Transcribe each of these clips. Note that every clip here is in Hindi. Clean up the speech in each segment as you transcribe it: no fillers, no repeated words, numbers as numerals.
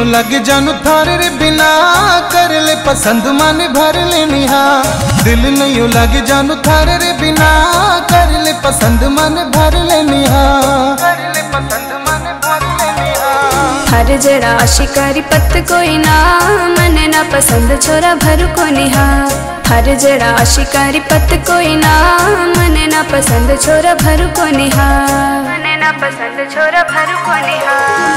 नयो लगे जानू थारे रे बिना कर ले पसंद मन भर ले निहा। दिल नयो लगे जानू थारे रे बिना कर ले पसंद मन भर ले निहा। हर जरा शिकारी पत कोई ना मन ना पसंद छोरा भर को निहा। हर जरा शिकारी पत कोई ना मन ना पसंद छोरा भर को निहा। मन ना पसंद छोरा भर को निहा।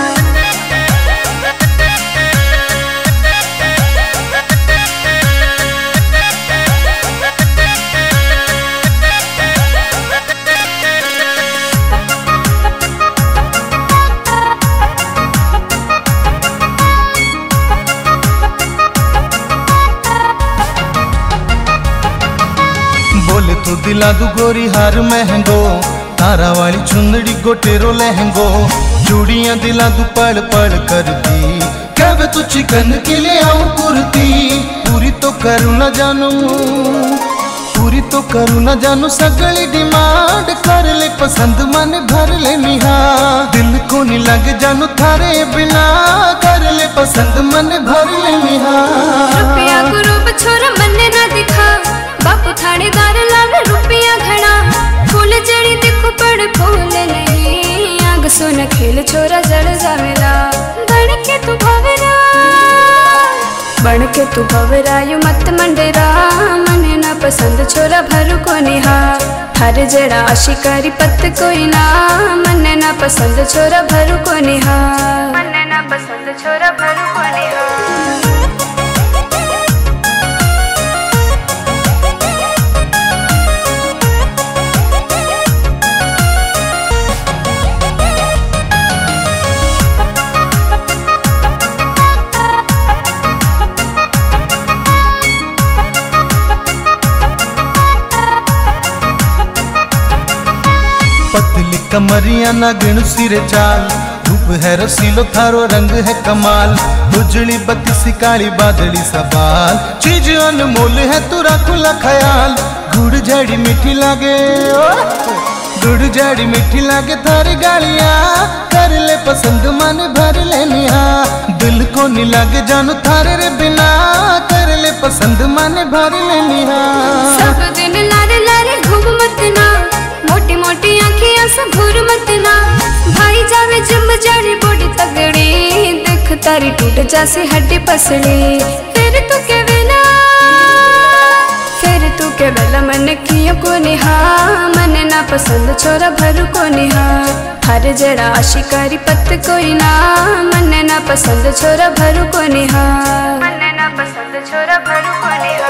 बोले तो दिला दू गोरी हार महंगो, तारा वाली चुंदड़ी गोटेरो लहंगो। चूड़ियां दिला दू पड़ पड़ करती, कब तू चिकन के ले आऊं कुर्ती। पूरी तो करूँ न जानू, पूरी तो करूँ न जानू सगली डिमांड कर ले पसंद मन भर ले निहा। दिल को नहीं लग जानू थारे बिना कर ले पसंद मन भर ले निहा। रुपया गुरु छोरा मन ना दिखा, बापू थानेदार लावे रुपया घना। फूल जड़ी देखो पड़ फूल नहीं, आग सुन खेल छोरा जड़ जावेला। बन के तू भवरा, बन के तू भवरा यू मत मंडरा। मन ना पसंद छोरा भर को निहा। हर जड़ा शिकारी पत कोई ना मन ना पसंद छोरा भर को निहा। मन ना पसंद छोरा भर को निहा। पतली कमरिया ना गिण सिरे चाल, रूप है रसीलो थारो रंग है कमाल। उजली बत्ती सी काली बादली सवाल, चीज अनमोल है तू रखुला ख्याल। गुड़ जड़ी मीठी लागे, गुड़ जड़ी मीठी लागे थारी गालिया कर ले पसंद मन भर ले निहा। दिल को नहीं लागे जानू थारे रे बिना कर ले पसंद मन भर ले निहा। सब दिन लारे लारे घूम मत ना, मोटी मोटी आँखियाँ से घूर मत ना। भाई जावे जिम जाने बॉडी तगड़ी, देख तारी टूट जासे हड्डी पसड़ी। फिर तू के वेला, फिर तू के वेला मन कियो को निहा। मन ना पसंद छोरा भर को निहा। हर जरा शिकारी पत कोई ना मन ना पसंद छोरा भर को निहा। मन ना पसंद छोरा भर को निहा।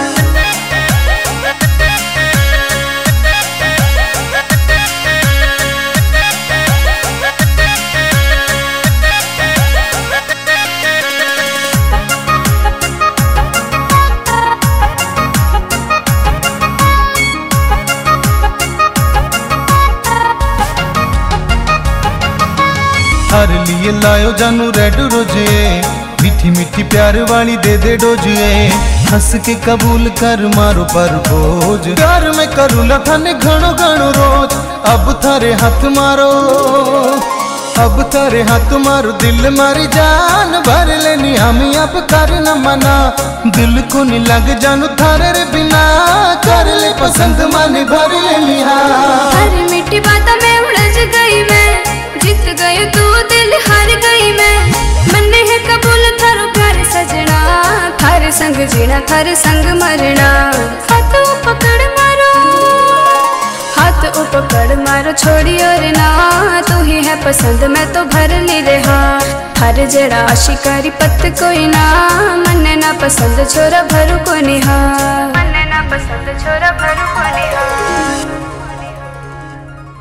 हर लिए लायो जानू रेड रोजे, मीठी मीठी प्यार वाली दे दे डोजे। हंस के कबूल कर मारो पर बोझ, प्यार में करूँ लथाने घणो घणो रोज। अब थारे हाथ मारो, अब थारे हाथ मारो दिल मारी जान भर लेनी। हम अब कर न मना, दिल को नहीं लग जानू थारे रे बिना कर ले पसंद मन भर लेनी। हर मीठी बात में उलझ गई मैं, जीत गई तू दिल हार गई मैं। मन है कबूल थारो प्यार सजना, थारे संग जीना थारे संग मरना। हाथ पकड़ मारो, हाथ पकड़ मारो छोड़ी और ना। तू ही है पसंद मैं तो भर नहीं रहा। हर जरा शिकारी पत कोई ना मन ना पसंद छोरा भर को निहा। मन ना पसंद छोरा भर को निहा।